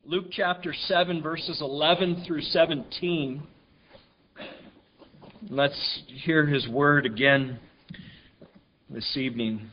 Luke chapter 7, verses 11 through 17. Let's hear His word again this evening.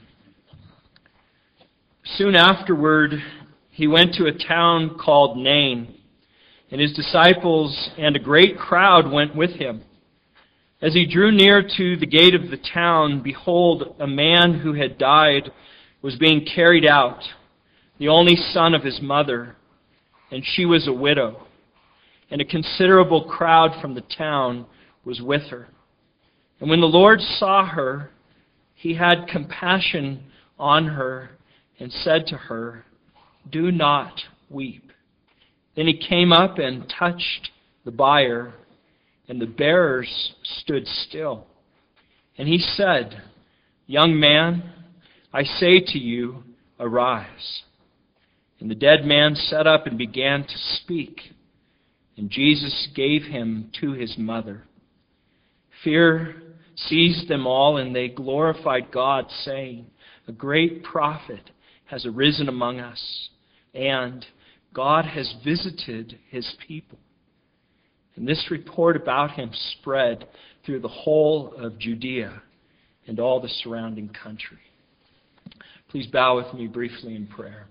Soon afterward, He went to a town called Nain, and His disciples and a great crowd went with Him. As He drew near to the gate of the town, behold, a man who had died was being carried out, the only son of his mother, and she was a widow, and a considerable crowd from the town was with her. And when the Lord saw her, He had compassion on her and said to her, "Do not weep." Then He came up and touched the bier, and the bearers stood still. And He said, "Young man, I say to you, arise." And the dead man sat up and began to speak. And Jesus gave him to his mother. Fear seized them all, and they glorified God, saying, "A great prophet has arisen among us, and God has visited His people." And this report about Him spread through the whole of Judea and all the surrounding country. Please bow with me briefly in prayer.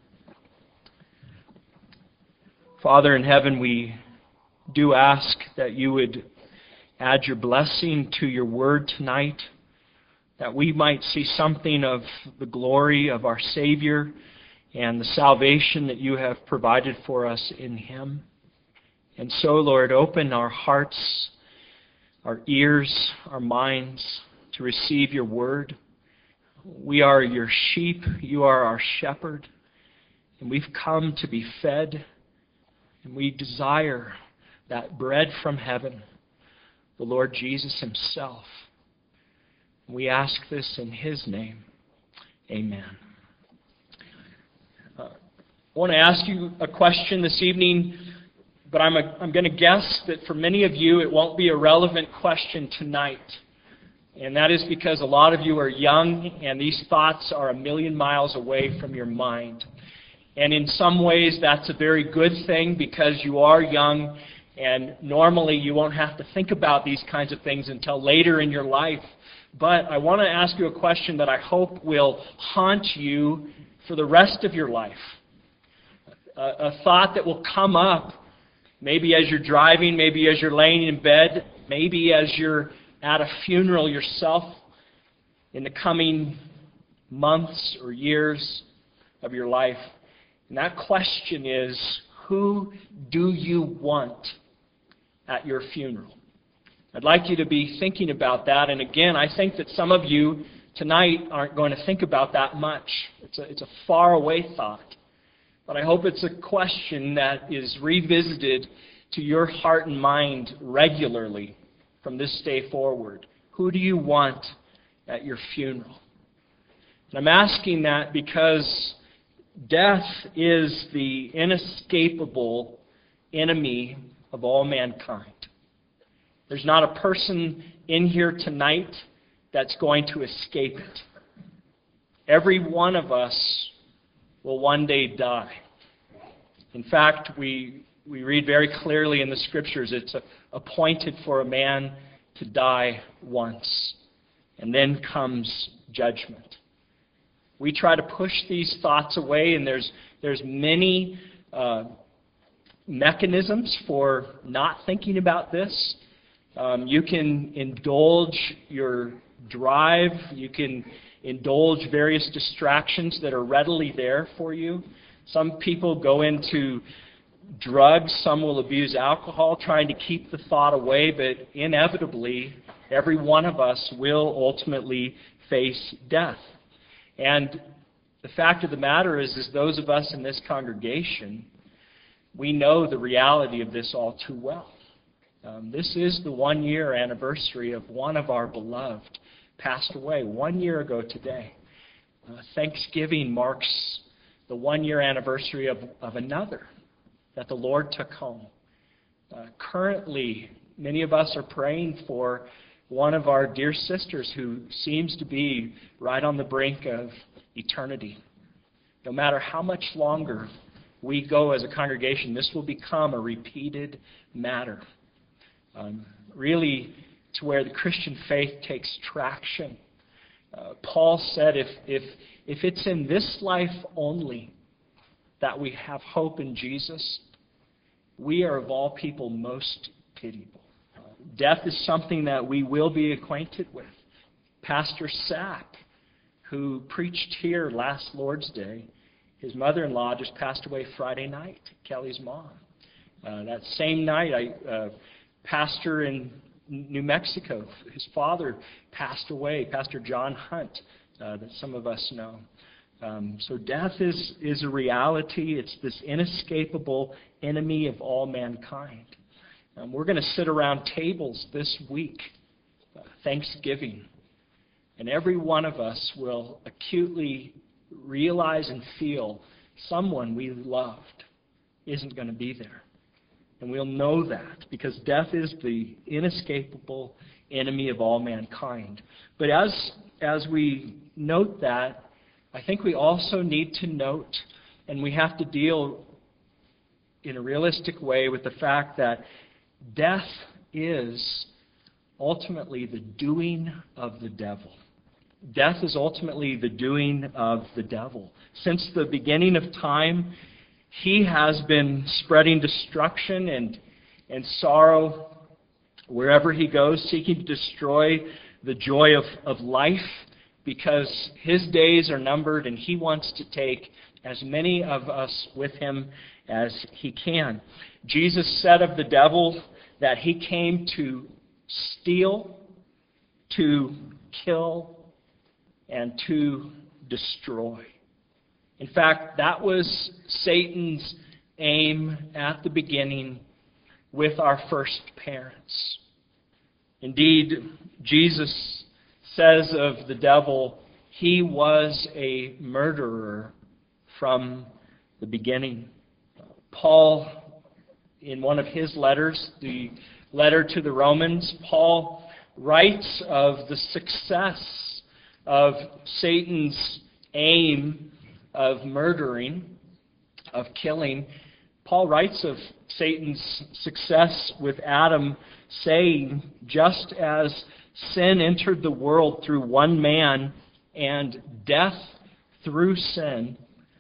Father in heaven, we do ask that You would add Your blessing to Your word tonight, that we might see something of the glory of our Savior and the salvation that You have provided for us in Him. And so, Lord, open our hearts, our ears, our minds to receive Your word. We are Your sheep. You are our shepherd. And we've come to be fed. And we desire that bread from heaven, the Lord Jesus Himself. We ask this in His name. Amen. I want to ask you a question this evening, but I'm going to guess that for many of you it won't be a relevant question tonight. And that is because a lot of you are young and these thoughts are a million miles away from your mind. And in some ways that's a very good thing because you are young and normally you won't have to think about these kinds of things until later in your life. But I want to ask you a question that I hope will haunt you for the rest of your life. A thought that will come up maybe as you're driving, maybe as you're laying in bed, maybe as you're at a funeral yourself in the coming months or years of your life. And that question is, who do you want at your funeral? I'd like you to be thinking about that. And again, I think that some of you tonight aren't going to think about that much. It's a far away thought. But I hope it's a question that is revisited to your heart and mind regularly from this day forward. Who do you want at your funeral? And I'm asking that because death is the inescapable enemy of all mankind. There's not a person in here tonight that's going to escape it. Every one of us will one day die. In fact, we read very clearly in the Scriptures, it's appointed for a man to die once. And then comes judgment. We try to push these thoughts away, and there's many mechanisms for not thinking about this. You can indulge your drive. You can indulge various distractions that are readily there for you. Some people go into drugs. Some will abuse alcohol, trying to keep the thought away. But inevitably, every one of us will ultimately face death. And the fact of the matter is those of us in this congregation, we know the reality of this all too well. This is the 1-year anniversary of one of our beloved passed away 1 year ago today. Thanksgiving marks the 1-year anniversary of another that the Lord took home. Currently, many of us are praying for one of our dear sisters who seems to be right on the brink of eternity. No matter how much longer we go as a congregation, this will become a repeated matter. Really, to where the Christian faith takes traction. Paul said, if it's in this life only that we have hope in Jesus, we are of all people most pitiable. Death is something that we will be acquainted with. Pastor Sack, who preached here last Lord's Day, his mother-in-law just passed away Friday night, Kelly's mom. That same night, pastor in New Mexico, his father passed away, Pastor John Hunt, that some of us know. So death is a reality. It's this inescapable enemy of all mankind. We're going to sit around tables this week, Thanksgiving, and every one of us will acutely realize and feel someone we loved isn't going to be there. And we'll know that because death is the inescapable enemy of all mankind. But as we note that, I think we also need to note, and we have to deal in a realistic way with the fact that death is ultimately the doing of the devil. Death is ultimately the doing of the devil. Since the beginning of time, he has been spreading destruction and sorrow wherever he goes, seeking to destroy the joy of life because his days are numbered and he wants to take as many of us with him as he can. Jesus said of the devil that he came to steal, to kill, and to destroy. In fact, that was Satan's aim at the beginning with our first parents. Indeed, Jesus says of the devil, he was a murderer from the beginning. Paul, in one of his letters, the letter to the Romans, Paul writes of the success of Satan's aim of murdering, of killing. Paul writes of Satan's success with Adam, saying, just as sin entered the world through one man and death through sin,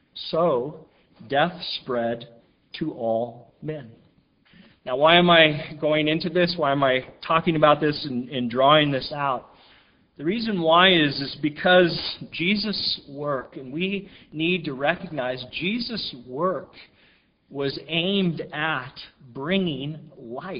so death spread to all men. Now, why am I going into this? Why am I talking about this and drawing this out? The reason why is because Jesus' work, and we need to recognize Jesus' work was aimed at bringing life.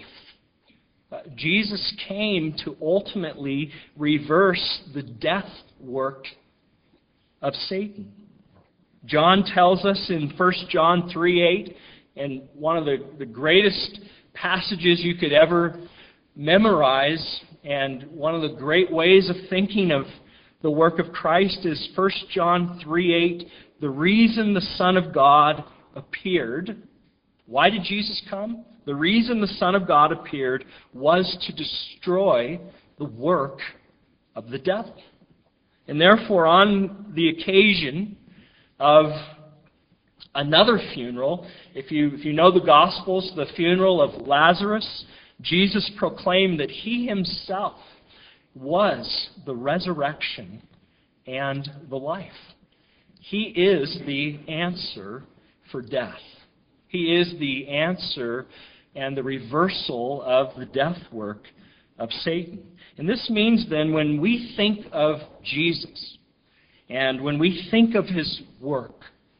Jesus came to ultimately reverse the death work of Satan. John tells us in 1 John 3:8, and one of the greatest passages you could ever memorize, and one of the great ways of thinking of the work of Christ is 1 John 3:8, the reason the Son of God appeared. Why did Jesus come? The reason the Son of God appeared was to destroy the work of the devil. And therefore, on the occasion of another funeral, if you know the Gospels, the funeral of Lazarus, Jesus proclaimed that he himself was the resurrection and the life. He is the answer for death. He is the answer and the reversal of the death work of Satan. And this means then when we think of Jesus and when we think of his work,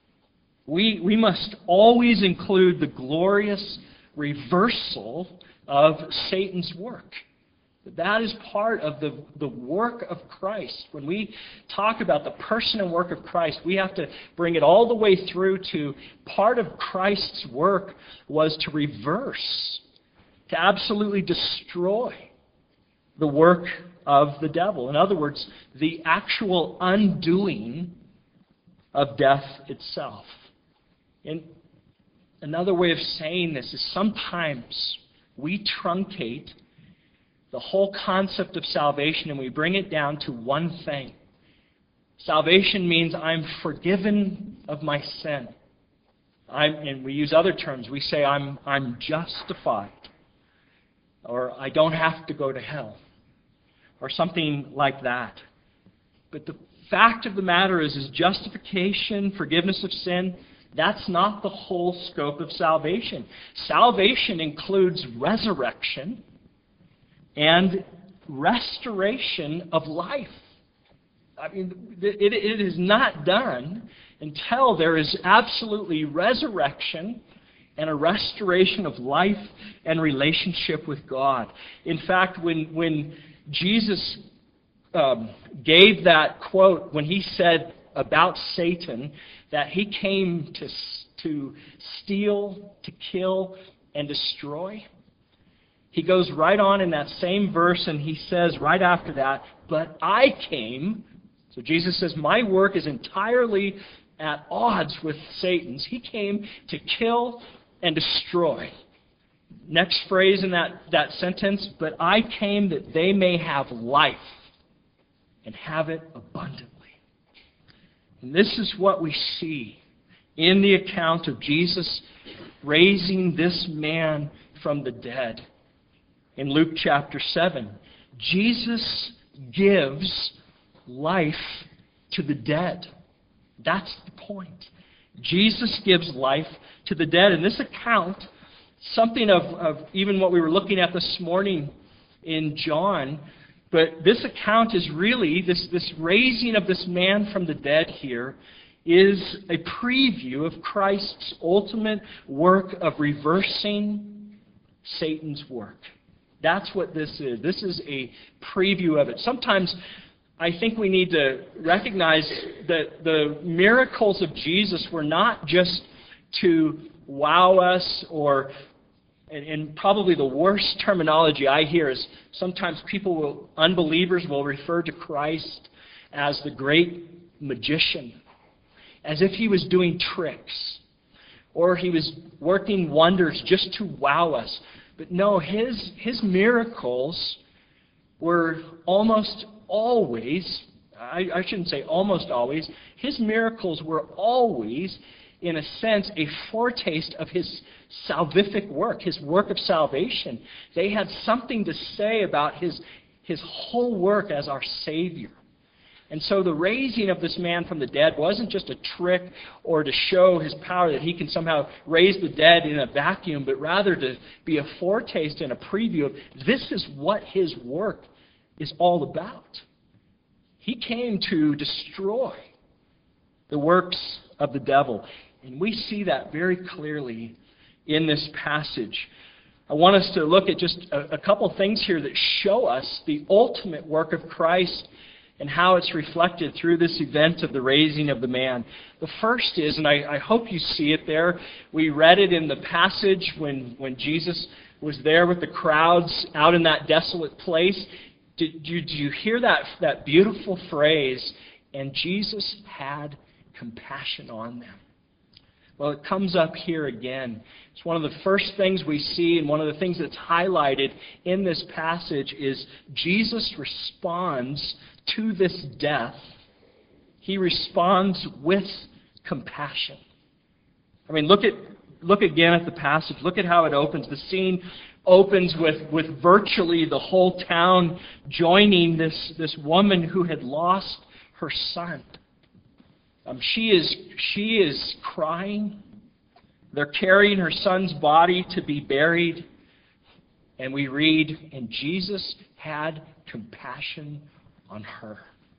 we must always include the glorious reversal of Satan's work. That is part of the work of Christ. When we talk about the person and work of Christ, we have to bring it all the way through to part of Christ's work was to reverse, to absolutely destroy the work of the devil. In other words, the actual undoing of death itself. And another way of saying this is sometimes we truncate the whole concept of salvation and we bring it down to one thing. Salvation means I'm forgiven of my sin. and we use other terms. We say, I'm justified, or I don't have to go to hell, or something like that. But the fact of the matter is justification, forgiveness of sin, that's not the whole scope of salvation. Salvation includes resurrection and restoration of life. I mean, it is not done until there is absolutely resurrection and a restoration of life and relationship with God. In fact, when Jesus gave that quote, when he said about Satan that he came to steal, to kill, and destroy, he goes right on in that same verse and he says right after that, but I came. So Jesus says, my work is entirely at odds with Satan's. He came to kill and destroy. Next phrase in that sentence, but I came that they may have life and have it abundantly. And this is what we see in the account of Jesus raising this man from the dead. In Luke chapter 7, Jesus gives life to the dead. That's the point. Jesus gives life to the dead. And this account, something of even what we were looking at this morning in John, but this account is really, this raising of this man from the dead here is a preview of Christ's ultimate work of reversing Satan's work. That's what this is. This is a preview of it. Sometimes I think we need to recognize that the miracles of Jesus were not just to wow us, or, and probably the worst terminology I hear is sometimes unbelievers will refer to Christ as the great magician, as if he was doing tricks, or he was working wonders just to wow us. But no, his miracles were almost always, I shouldn't say almost always, his miracles were always, in a sense, a foretaste of his salvific work, his work of salvation. They had something to say about his whole work as our Savior. And so the raising of this man from the dead wasn't just a trick or to show his power that he can somehow raise the dead in a vacuum, but rather to be a foretaste and a preview of this is what his work is all about. He came to destroy the works of the devil. And we see that very clearly in this passage. I want us to look at just a couple things here that show us the ultimate work of Christ and how it's reflected through this event of the raising of the man. The first is, and I hope you see it there, we read it in the passage when Jesus was there with the crowds out in that desolate place. Did you hear that beautiful phrase, and Jesus had compassion on them? Well, it comes up here again. It's one of the first things we see, and one of the things that's highlighted in this passage is Jesus responds to this death. He responds with compassion. I mean, look again at the passage. Look at how it opens. The scene opens with virtually the whole town joining this woman who had lost her son. She is crying. They're carrying her son's body to be buried. And we read, and Jesus had compassion on her.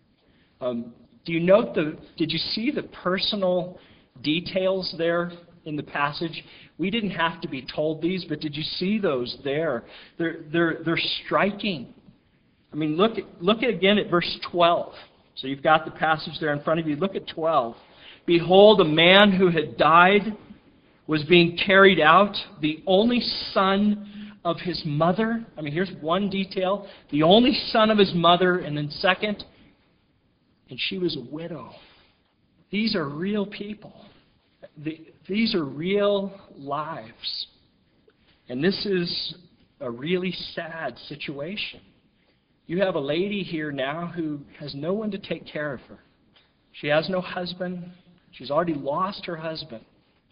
Did you see the personal details there in the passage? We didn't have to be told these, but did you see those there? They're striking. I mean, look again at verse 12. So you've got the passage there in front of you. Look at 12. Behold, a man who had died was being carried out, the only son of his mother. I mean, here's one detail. The only son of his mother, and then second, and she was a widow. These are real people. These are real lives. And this is a really sad situation. You have a lady here now who has no one to take care of her. She has no husband. She's already lost her husband.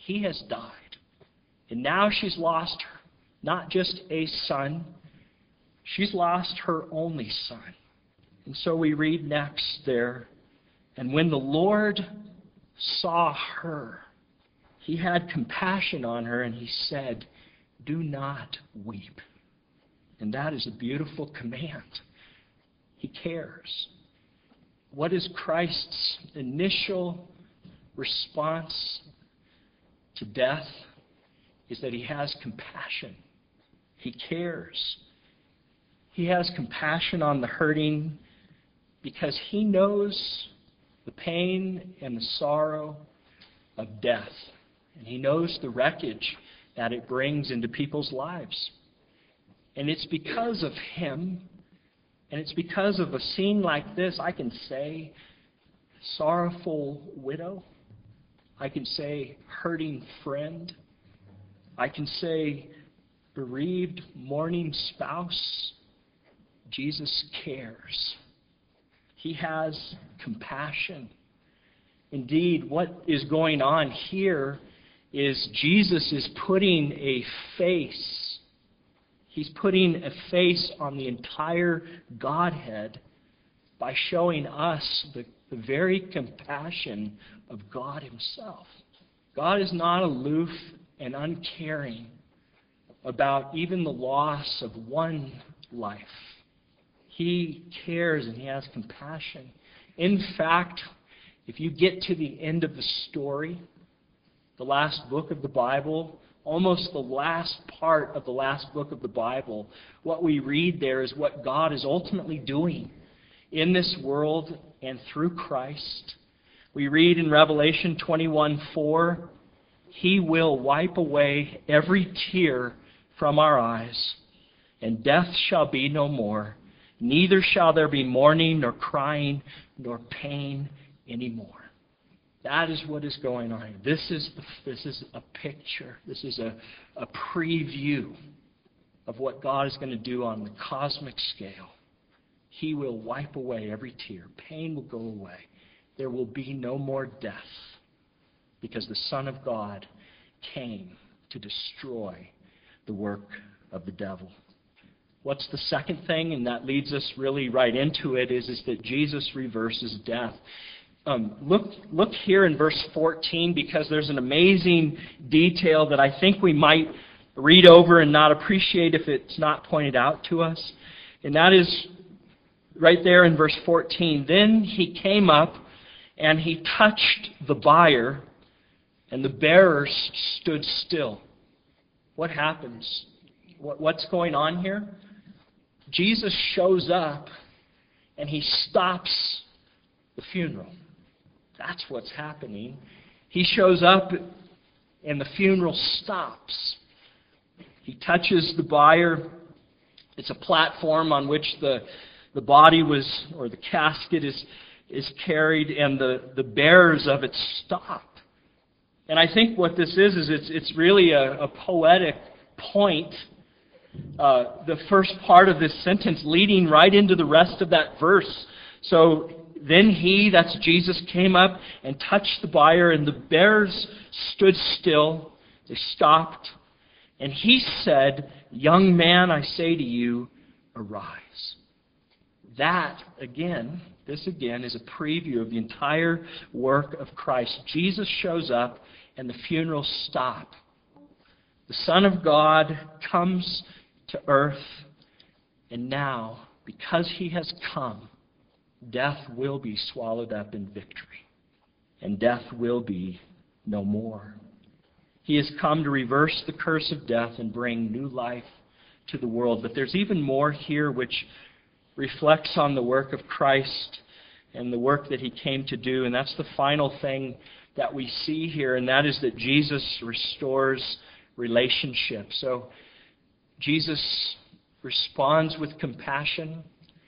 He has died. And now she's lost not just a son, she's lost her only son. And so we read next there, and when the Lord saw her, He had compassion on her, and He said, "Do not weep." And that is a beautiful command. He cares. What is Christ's initial response to death? Is that He has compassion. He cares. He has compassion on the hurting because He knows the pain and the sorrow of death. And He knows the wreckage that it brings into people's lives. And it's because of Him, and it's because of a scene like this, I can say, sorrowful widow. I can say, hurting friend. I can say, bereaved, mourning spouse. Jesus cares. He has compassion. Indeed, what is going on here is Jesus is putting a face. He's putting a face on the entire Godhead by showing us the very compassion of God Himself. God is not aloof and uncaring about even the loss of one life. He cares and He has compassion. In fact, if you get to the end of the story, the last book of the Bible, almost the last part of the last book of the Bible, what we read there is what God is ultimately doing in this world and through Christ. We read in Revelation 21:4, He will wipe away every tear from our eyes, and death shall be no more. Neither shall there be mourning, nor crying, nor pain anymore. That is what is going on here. This is a picture. This is a preview of what God is going to do on the cosmic scale. He will wipe away every tear. Pain will go away. There will be no more death because the Son of God came to destroy the work of the devil. What's the second thing? And that leads us really right into it, is that Jesus reverses death. Look here in verse 14, because there's an amazing detail that I think we might read over and not appreciate if it's not pointed out to us. And that is right there in verse 14. Then He came up and He touched the bier, and the bearers stood still. What happens? What's going on here? Jesus shows up and He stops the funeral. That's what's happening. He shows up and the funeral stops. He touches the bier. It's a platform on which the body was, or the casket is carried, and the bearers of it stop. And I think what this is it's really a poetic point. The first part of this sentence leading right into the rest of that verse. So then He, that's Jesus, came up and touched the bier, and the bearers stood still. They stopped. And He said, "Young man, I say to you, arise." This again is a preview of the entire work of Christ. Jesus shows up and the funeral stops. The Son of God comes to earth, and now, because He has come, death will be swallowed up in victory, and death will be no more. He has come to reverse the curse of death and bring new life to the world. But there's even more here which reflects on the work of Christ and the work that He came to do, and that's the final thing that we see here, and that is that Jesus restores relationship. So Jesus responds with compassion.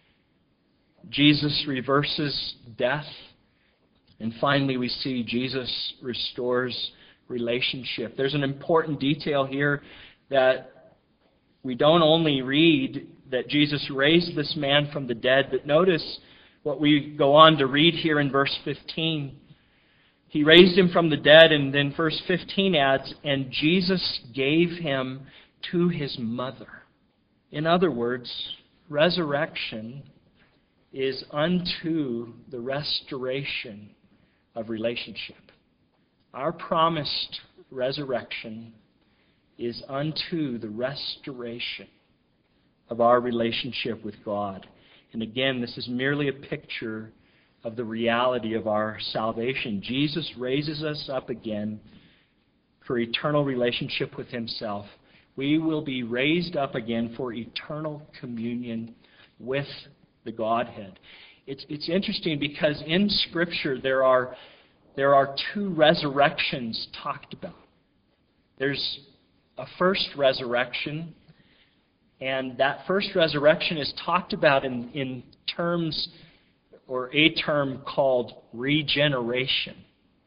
Jesus reverses death. And finally, we see Jesus restores relationship. There's an important detail here that we don't only read that Jesus raised this man from the dead, but notice what we go on to read here in verse 15. He raised him from the dead, and then verse 15 adds, and Jesus gave him to his mother. In other words, resurrection is unto the restoration of relationship. Our promised resurrection is unto the restoration of our relationship with God. And again, this is merely a picture of the reality of our salvation. Jesus raises us up again for eternal relationship with Himself. We will be raised up again for eternal communion with the Godhead. It's interesting because in Scripture there are two resurrections talked about. There's a first resurrection, and that first resurrection is talked about in terms, or a term called regeneration.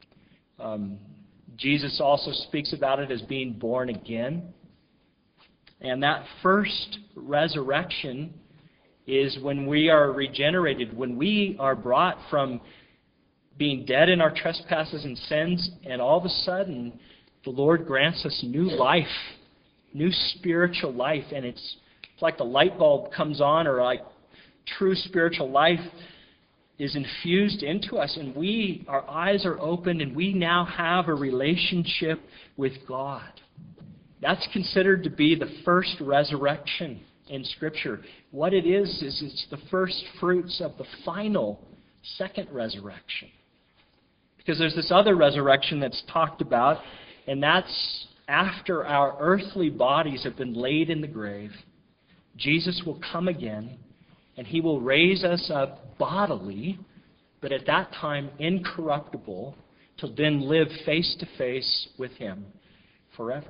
Jesus also speaks about it as being born again. And that first resurrection is when we are regenerated, when we are brought from being dead in our trespasses and sins, and all of a sudden the Lord grants us new life, new spiritual life, and it's like the light bulb comes on, or like true spiritual life is infused into us, and our eyes are opened, and we now have a relationship with God. That's considered to be the first resurrection in Scripture. What it is it's the first fruits of the final second resurrection. Because there's this other resurrection that's talked about, and that's after our earthly bodies have been laid in the grave. Jesus will come again, and He will raise us up bodily, but at that time incorruptible, to then live face to face with Him forever.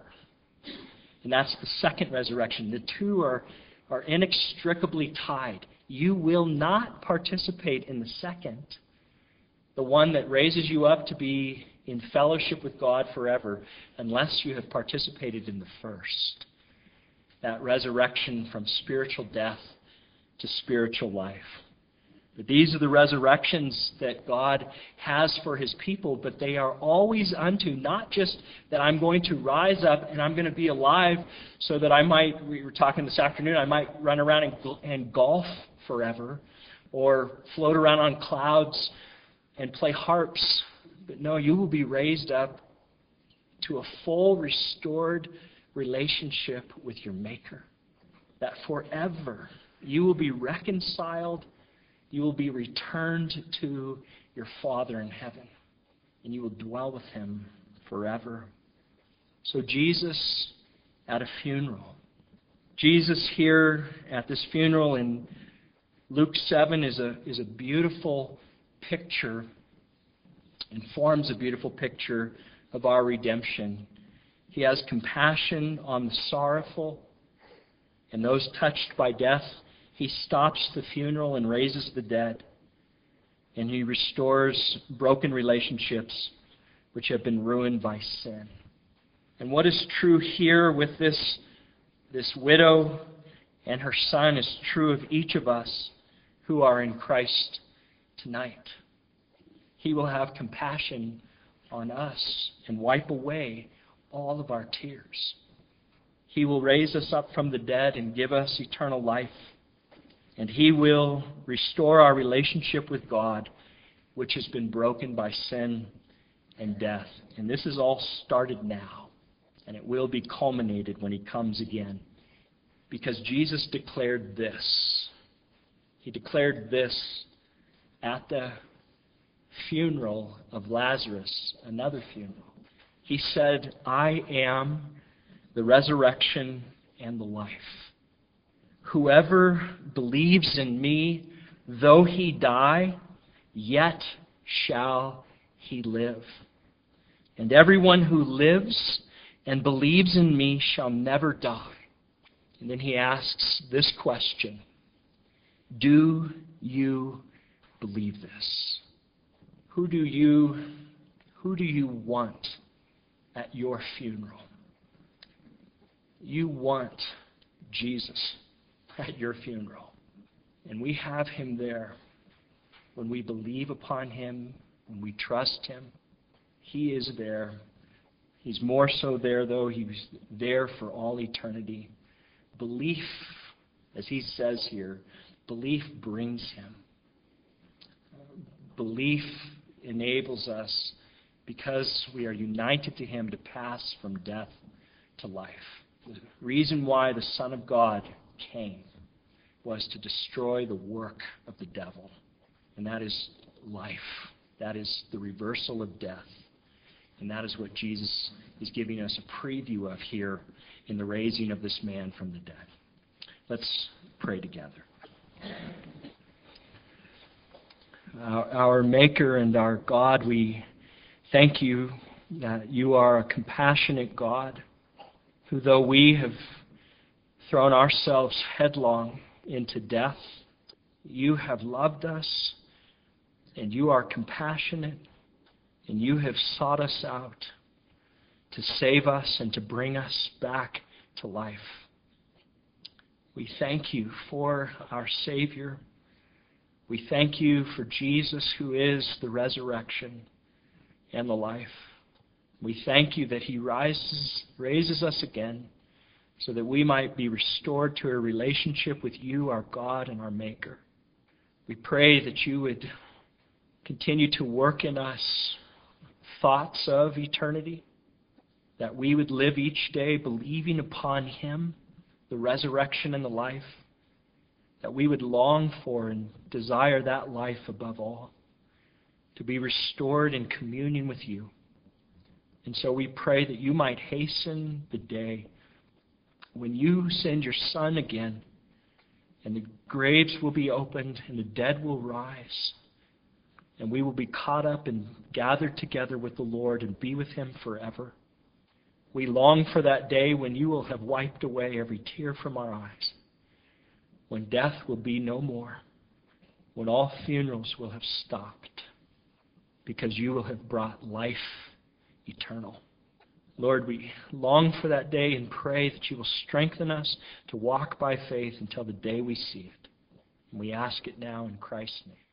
And that's the second resurrection. The two are inextricably tied. You will not participate in the second, the one that raises you up to be in fellowship with God forever, unless you have participated in the first. That resurrection from spiritual death to spiritual life. But these are the resurrections that God has for His people, but they are always unto, not just that I'm going to rise up and I'm going to be alive so that we were talking this afternoon, I might run around and golf forever, or float around on clouds and play harps. But no, you will be raised up to a full, restored relationship with your Maker. That forever you will be reconciled, you will be returned to your Father in heaven, and you will dwell with Him forever. So Jesus at a funeral. Jesus here at this funeral in Luke 7 is a beautiful picture, and forms a beautiful picture of our redemption. He has compassion on the sorrowful and those touched by death. He stops the funeral and raises the dead. And He restores broken relationships which have been ruined by sin. And what is true here with this widow and her son is true of each of us who are in Christ tonight. He will have compassion on us and wipe away all of our tears. He will raise us up from the dead and give us eternal life. And He will restore our relationship with God, which has been broken by sin and death. And this is all started now. And it will be culminated when He comes again. Because Jesus declared this. He declared this at the funeral of Lazarus, another funeral. He said, I am the resurrection and the life. Whoever believes in me, though he die, yet shall he live. And everyone who lives and believes in me shall never die. And then He asks this question, do you believe this? Who do you want at your funeral? You want Jesus at your funeral. And we have Him there when we believe upon Him, when we trust Him. He is there. He's more so there, though. He was there for all eternity. Belief, as he says here, belief brings him. Belief enables us, because we are united to him, to pass from death to life. The reason why the Son of God came was to destroy the work of the devil. And that is life. That is the reversal of death. And that is what Jesus is giving us a preview of here in the raising of this man from the dead. Let's pray together. Our Maker and our God, we thank you that you are a compassionate God, who, though we have thrown ourselves headlong into death, you have loved us, and you are compassionate, and you have sought us out to save us and to bring us back to life. We thank you for our Savior. We thank you for Jesus, who is the resurrection and the life. We thank you that he raises us again, so that we might be restored to a relationship with you, our God and our Maker. We pray that you would continue to work in us thoughts of eternity, that we would live each day believing upon him, the resurrection and the life, that we would long for and desire that life above all, to be restored in communion with you. And so we pray that you might hasten the day when you send your Son again, and the graves will be opened and the dead will rise, and we will be caught up and gathered together with the Lord and be with him forever. We long for that day when you will have wiped away every tear from our eyes, when death will be no more, when all funerals will have stopped, because you will have brought life eternal. Lord, we long for that day and pray that you will strengthen us to walk by faith until the day we see it. And we ask it now in Christ's name.